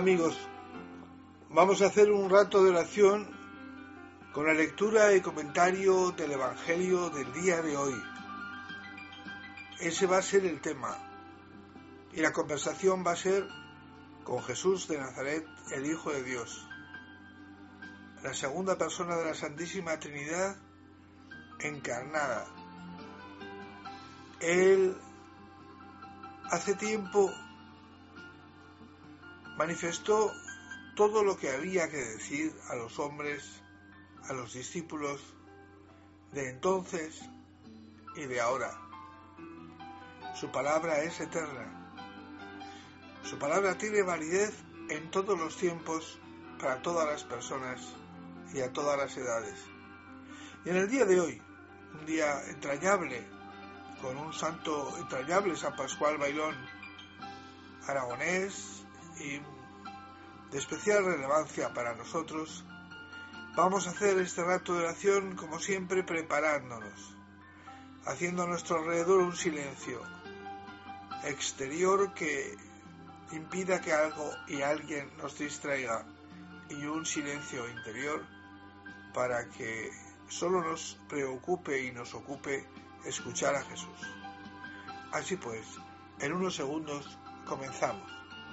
amigos, vamos a hacer un rato de oración con la lectura y comentario del Evangelio del día de hoy. Ese va a ser el tema y la conversación va a ser con Jesús de Nazaret, el Hijo de Dios, la segunda persona de la Santísima Trinidad encarnada. Él hace tiempo manifestó todo lo que había que decir a los hombres, a los discípulos de entonces y de ahora. Su palabra es eterna. Su palabra tiene validez en todos los tiempos, para todas las personas y a todas las edades. Y en el día de hoy, un día entrañable, con un santo entrañable, San Pascual Bailón, aragonés y de especial relevancia para nosotros, vamos a hacer este rato de oración como siempre preparándonos, haciendo a nuestro alrededor un silencio exterior que impida que algo y alguien nos distraiga, y un silencio interior para que solo nos preocupe y nos ocupe escuchar a Jesús. Así pues, en unos segundos comenzamos.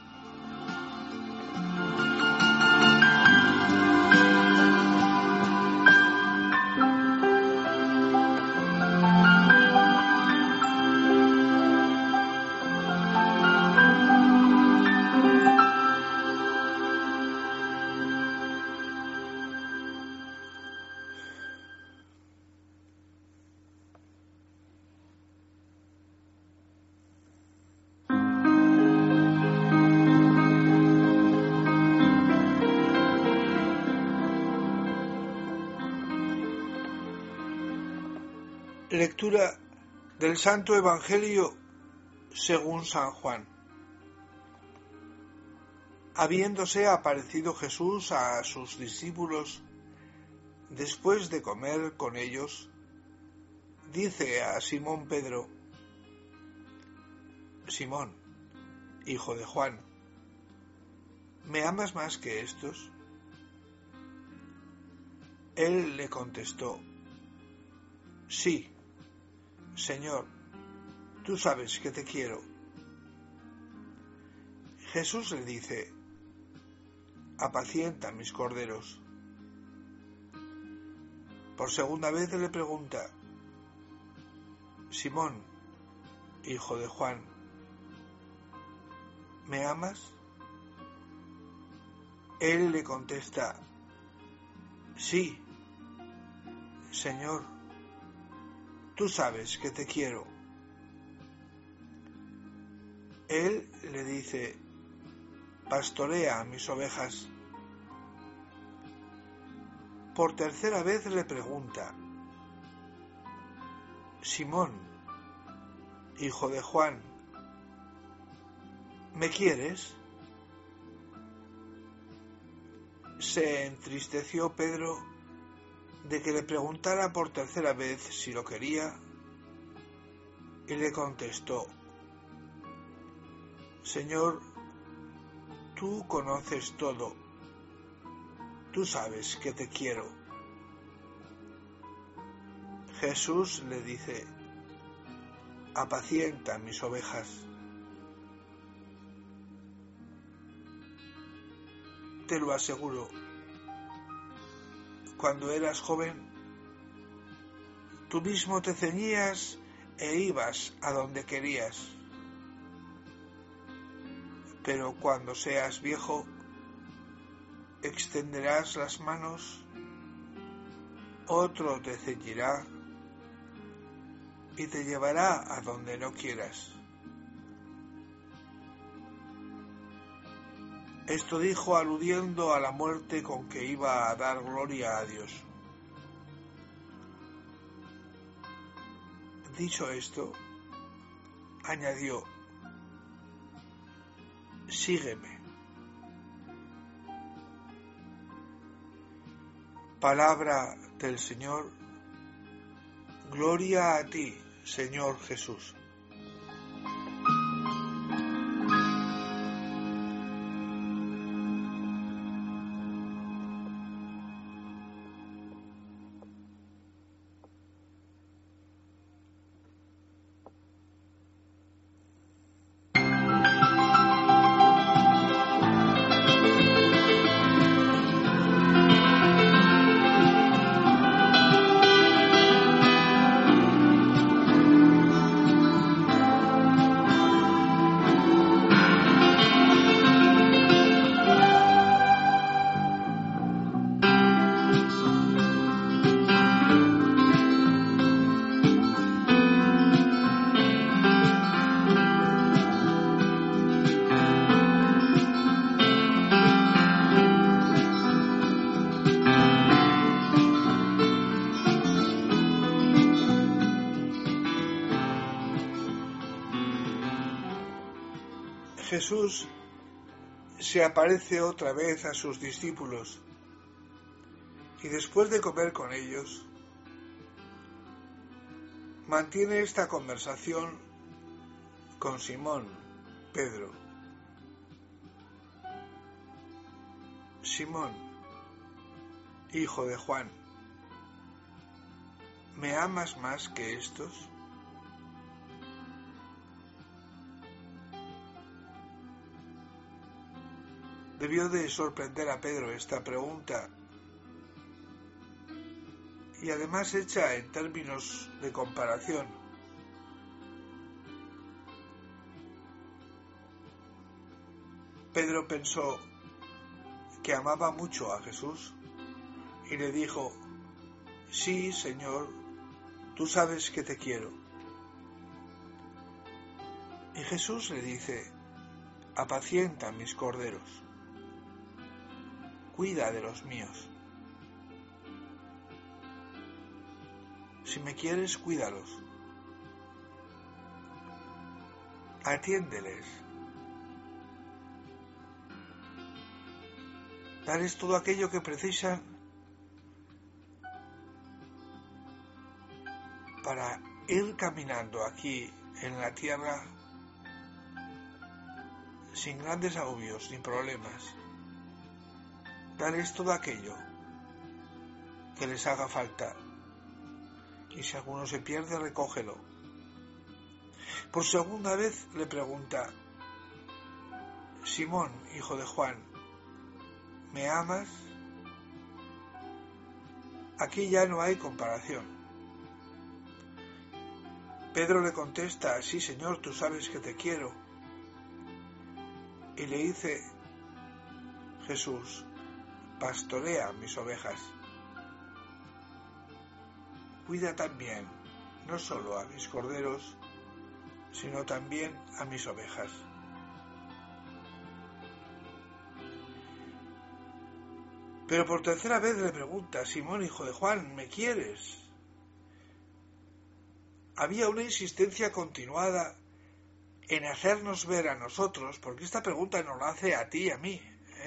Lectura del Santo Evangelio según San Juan. Habiéndose aparecido Jesús a sus discípulos después de comer con ellos, dice a Simón Pedro: Simón, hijo de Juan, ¿me amas más que estos? Él le contestó: Sí, Señor, tú sabes que te quiero. Jesús le dice: apacienta mis corderos. Por segunda vez le pregunta: Simón, hijo de Juan, ¿me amas? Él le contesta: sí, Señor, tú sabes que te quiero. Él le dice: pastorea mis ovejas. Por tercera vez le pregunta: Simón, hijo de Juan, ¿me quieres? Se entristeció Pedro de que le preguntara por tercera vez si lo quería, y le contestó: Señor, tú conoces todo, tú sabes que te quiero. Jesús le dice: apacienta mis ovejas. Te lo aseguro, cuando eras joven, tú mismo te ceñías e ibas a donde querías. Pero cuando seas viejo, extenderás las manos, otro te ceñirá y te llevará a donde no quieras. Esto dijo aludiendo a la muerte con que iba a dar gloria a Dios. Dicho esto, añadió: sígueme. Palabra del Señor. Gloria a ti, Señor Jesús. Jesús se aparece otra vez a sus discípulos y después de comer con ellos, mantiene esta conversación con Simón, Pedro. Simón, hijo de Juan, ¿me amas más que estos? Debió de sorprender a Pedro esta pregunta, y además hecha en términos de comparación. Pedro pensó que amaba mucho a Jesús y le dijo: sí, Señor, tú sabes que te quiero. Y Jesús le dice: apacienta mis corderos, cuida de los míos. Si me quieres, cuídalos. Atiéndeles. Dales todo aquello que precisan para ir caminando aquí en la tierra sin grandes agobios ni problemas. Dales todo aquello que les haga falta. Y si alguno se pierde, recógelo. Por segunda vez le pregunta: Simón, hijo de Juan, ¿me amas? Aquí ya no hay comparación. Pedro le contesta: sí, Señor, tú sabes que te quiero. Y le dice Jesús: pastorea mis ovejas. Cuida también, no solo a mis corderos, sino también a mis ovejas. Pero por tercera vez le pregunta: Simón, hijo de Juan, ¿me quieres? Había una insistencia continuada en hacernos ver a nosotros, porque esta pregunta nos la hace a ti y a mí.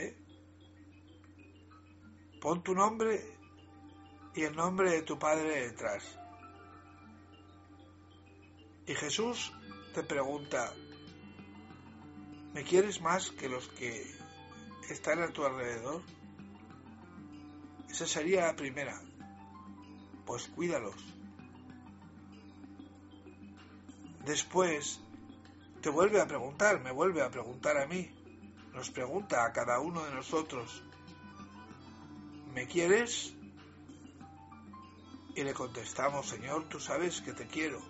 Pon tu nombre y el nombre de tu padre detrás. Y Jesús te pregunta: ¿me quieres más que los que están a tu alrededor? Esa sería la primera. Pues cuídalos. Después te vuelve a preguntar, me vuelve a preguntar a mí, nos pregunta a cada uno de nosotros: ¿me quieres? Y le contestamos: Señor, tú sabes que te quiero.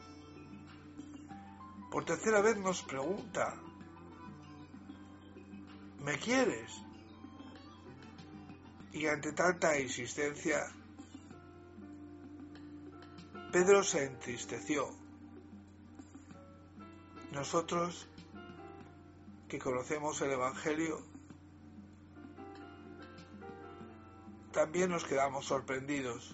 Por tercera vez nos pregunta: ¿me quieres? Y ante tanta insistencia, Pedro se entristeció. Nosotros, que conocemos el Evangelio, también nos quedamos sorprendidos.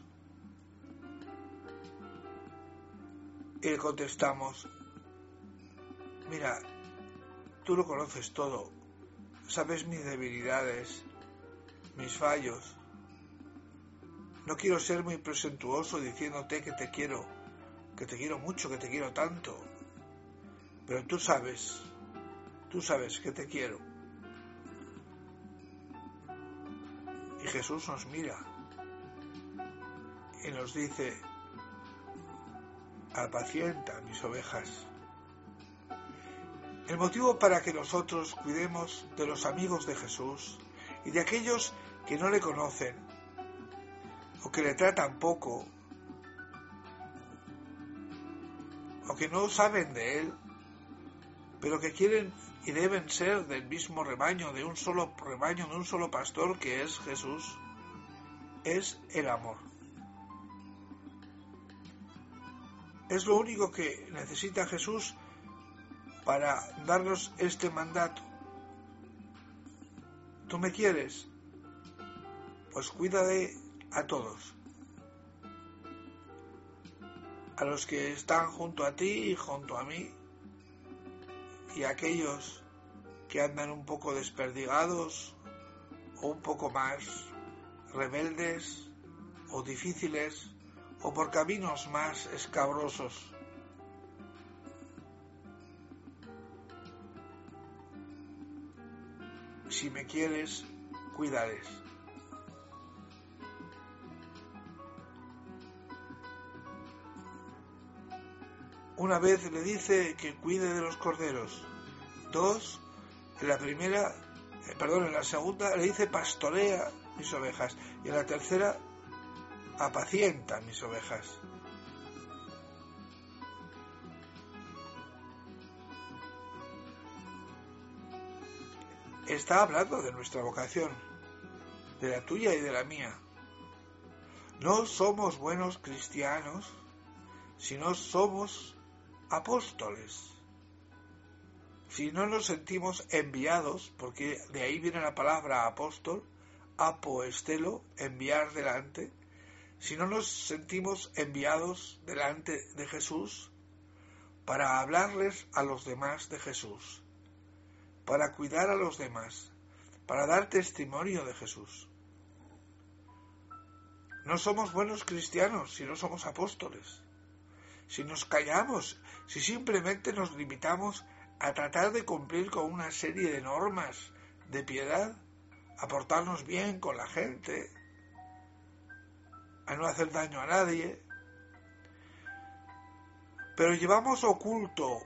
Y le contestamos: mira, tú lo conoces todo, sabes mis debilidades, mis fallos. No quiero ser muy presuntuoso diciéndote que te quiero mucho, que te quiero tanto, pero tú sabes que te quiero. Y Jesús nos mira y nos dice: apacienta mis ovejas. El motivo para que nosotros cuidemos de los amigos de Jesús y de aquellos que no le conocen o que le tratan poco o que no saben de él, pero que quieren y deben ser del mismo rebaño, de un solo pastor que es Jesús, es el amor. Es lo único que necesita Jesús para darnos este mandato. ¿Tú me quieres? Pues cuídale a todos, a los que están junto a ti y junto a mí, y a aquellos que andan un poco desperdigados o un poco más rebeldes o difíciles o por caminos más escabrosos. Si me quieres, cuídales. Una vez le dice que cuide de los corderos. Dos, en la segunda le dice pastorea mis ovejas. Y en la tercera, apacienta mis ovejas. Está hablando de nuestra vocación, de la tuya y de la mía. No somos buenos cristianos si no somos apóstoles. Si no nos sentimos enviados, porque de ahí viene la palabra apóstol, apoestelo, enviar delante. Si no nos sentimos enviados delante de Jesús para hablarles a los demás de Jesús, para cuidar a los demás, para dar testimonio de Jesús. No somos buenos cristianos si no somos apóstoles. Si nos callamos, si simplemente nos limitamos a tratar de cumplir con una serie de normas de piedad, a portarnos bien con la gente, a no hacer daño a nadie, pero llevamos oculto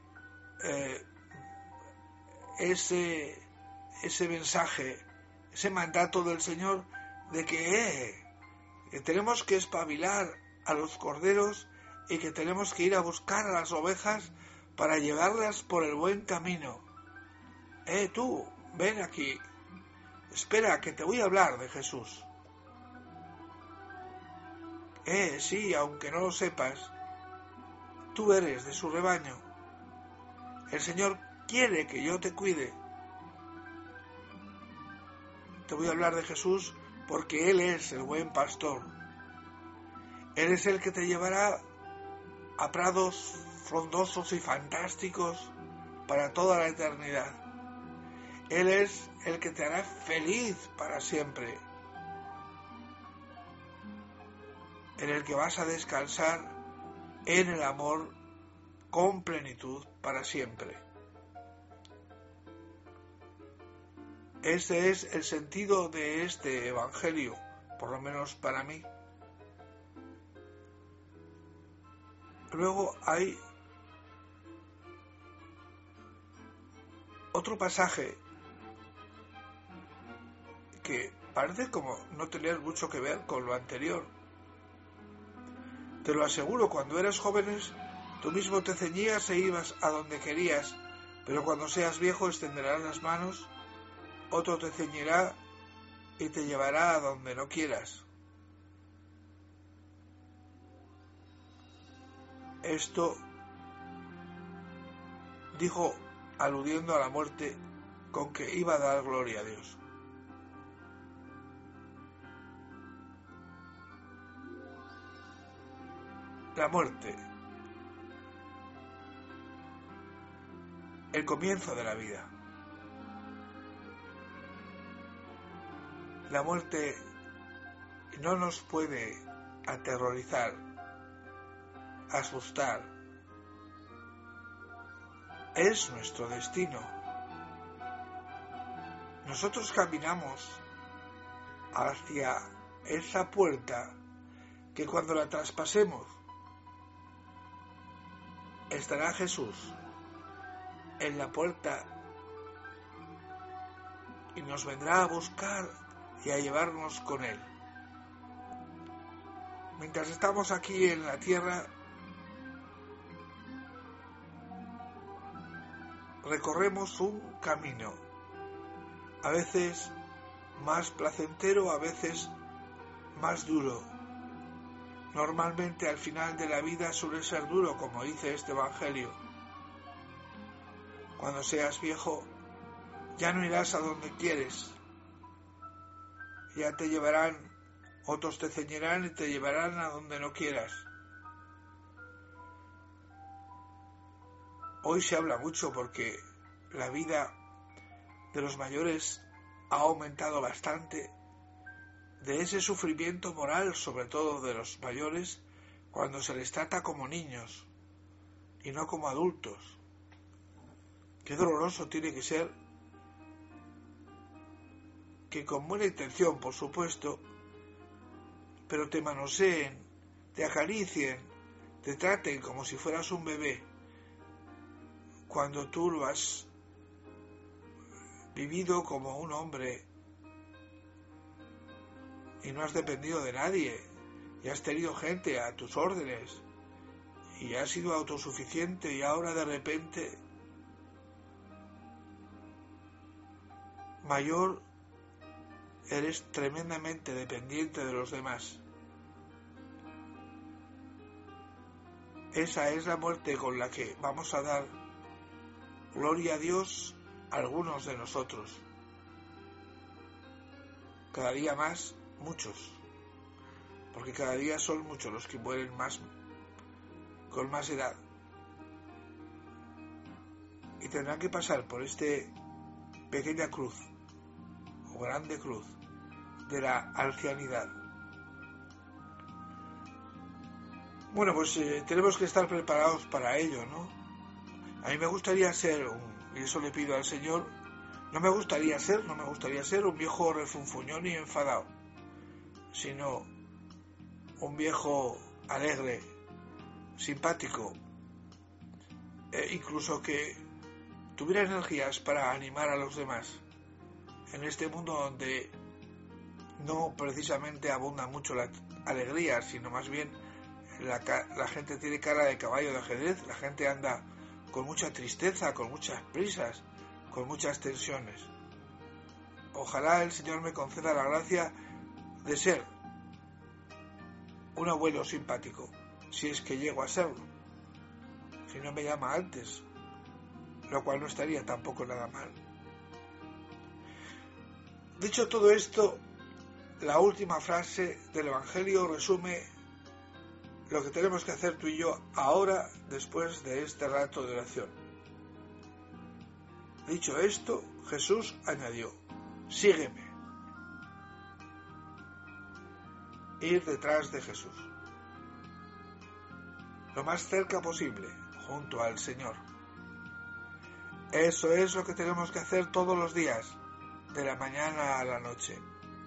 ese mensaje, ese mandato del Señor de que tenemos que espabilar a los corderos y que tenemos que ir a buscar a las ovejas para llevarlas por el buen camino. Tú, ven aquí, espera que te voy a hablar de Jesús. Sí, aunque no lo sepas, tú eres de su rebaño. El Señor quiere que yo te cuide. Te voy a hablar de Jesús porque Él es el buen pastor. Él es el que te llevará a prados frondosos y fantásticos para toda la eternidad. Él es el que te hará feliz para siempre, en el que vas a descansar en el amor con plenitud para siempre. Este es el sentido de este Evangelio, por lo menos para mí. Luego hay otro pasaje que parece como no tener mucho que ver con lo anterior. Te lo aseguro, cuando eras jóvenes, tú mismo te ceñías e ibas a donde querías, pero cuando seas viejo extenderás las manos, otro te ceñirá y te llevará a donde no quieras. Esto dijo aludiendo a la muerte con que iba a dar gloria a Dios. La muerte, el comienzo de la vida. La muerte no nos puede aterrorizar, asustar. Es nuestro destino. Nosotros caminamos hacia esa puerta que cuando la traspasemos estará Jesús en la puerta y nos vendrá a buscar y a llevarnos con Él. Mientras estamos aquí en la tierra, recorremos un camino, a veces más placentero, a veces más duro. Normalmente al final de la vida suele ser duro, como dice este Evangelio. Cuando seas viejo, ya no irás a donde quieres. Ya te llevarán, otros te ceñirán y te llevarán a donde no quieras. Hoy se habla mucho porque la vida de los mayores ha aumentado bastante, de ese sufrimiento moral, sobre todo de los mayores, cuando se les trata como niños y no como adultos. Qué doloroso tiene que ser que con buena intención, por supuesto, pero te manoseen, te acaricien, te traten como si fueras un bebé, cuando tú lo has vivido como un hombre y no has dependido de nadie y has tenido gente a tus órdenes y has sido autosuficiente y ahora de repente mayor eres tremendamente dependiente de los demás. Esa es la muerte con la que vamos a dar gloria a Dios algunos de nosotros. Cada día más, muchos, porque cada día son muchos los que mueren más, con más edad, y tendrán que pasar por este pequeña cruz o grande cruz de la ancianidad. Bueno, pues tenemos que estar preparados para ello, ¿no? A mí me gustaría ser, y eso le pido al Señor, no me gustaría ser un viejo refunfuñón y enfadado, sino un viejo alegre, simpático, incluso que tuviera energías para animar a los demás en este mundo donde no precisamente abunda mucho la alegría, sino más bien la gente tiene cara de caballo de ajedrez, la gente anda con mucha tristeza, con muchas prisas, con muchas tensiones. Ojalá el Señor me conceda la gracia de ser un abuelo simpático, si es que llego a serlo, si no me llama antes, lo cual no estaría tampoco nada mal. Dicho todo esto, la última frase del Evangelio resume lo que tenemos que hacer tú y yo ahora, después de este rato de oración. Dicho esto, Jesús añadió: sígueme. Ir detrás de Jesús, lo más cerca posible, junto al Señor. Eso es lo que tenemos que hacer todos los días, de la mañana a la noche.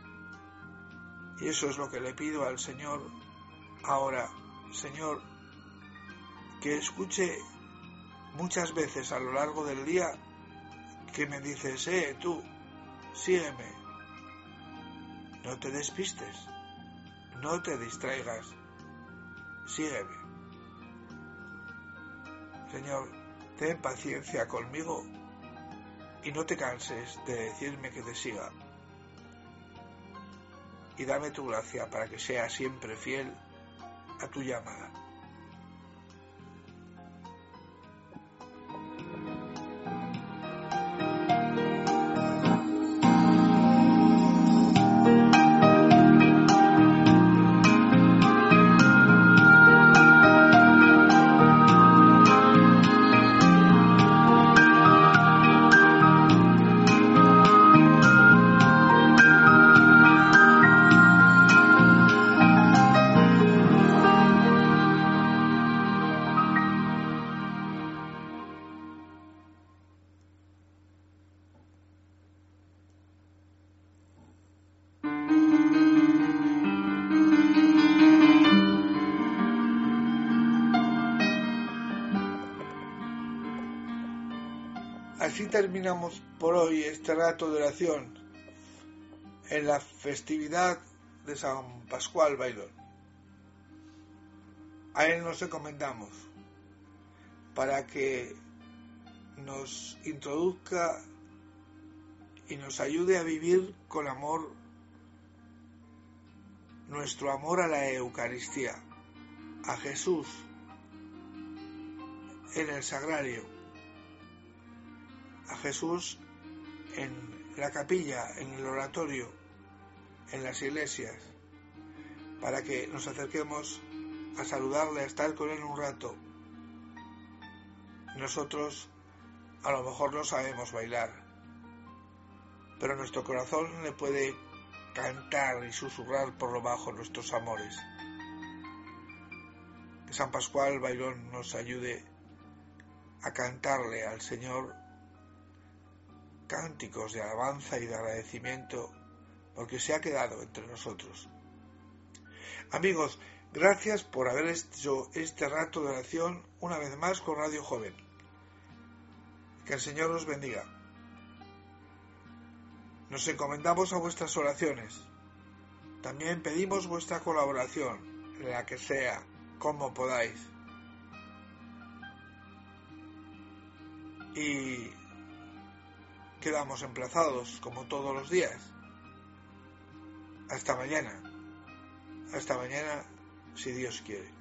Y eso es lo que le pido al Señor ahora. Señor, que escuche muchas veces a lo largo del día que me dices: tú, sígueme. No te despistes, no te distraigas, sígueme. Señor, ten paciencia conmigo y no te canses de decirme que te siga. Y dame tu gracia para que sea siempre fiel a tu llamada. Así terminamos por hoy este rato de oración en la festividad de San Pascual Bailón. A Él nos encomendamos para que nos introduzca y nos ayude a vivir con amor nuestro amor a la Eucaristía, a Jesús en el sagrario, a Jesús en la capilla, en el oratorio, en las iglesias, para que nos acerquemos a saludarle, a estar con Él un rato. Nosotros a lo mejor no sabemos bailar, pero nuestro corazón le puede cantar y susurrar por lo bajo nuestros amores. Que San Pascual Bailón nos ayude a cantarle al Señor cánticos de alabanza y de agradecimiento porque se ha quedado entre nosotros. Amigos, gracias por haber hecho este rato de oración una vez más con Radio Joven. Que el Señor os bendiga. Nos encomendamos a vuestras oraciones. También pedimos vuestra colaboración, en la que sea, como podáis. Y quedamos emplazados, como todos los días. Hasta mañana. Hasta mañana, si Dios quiere.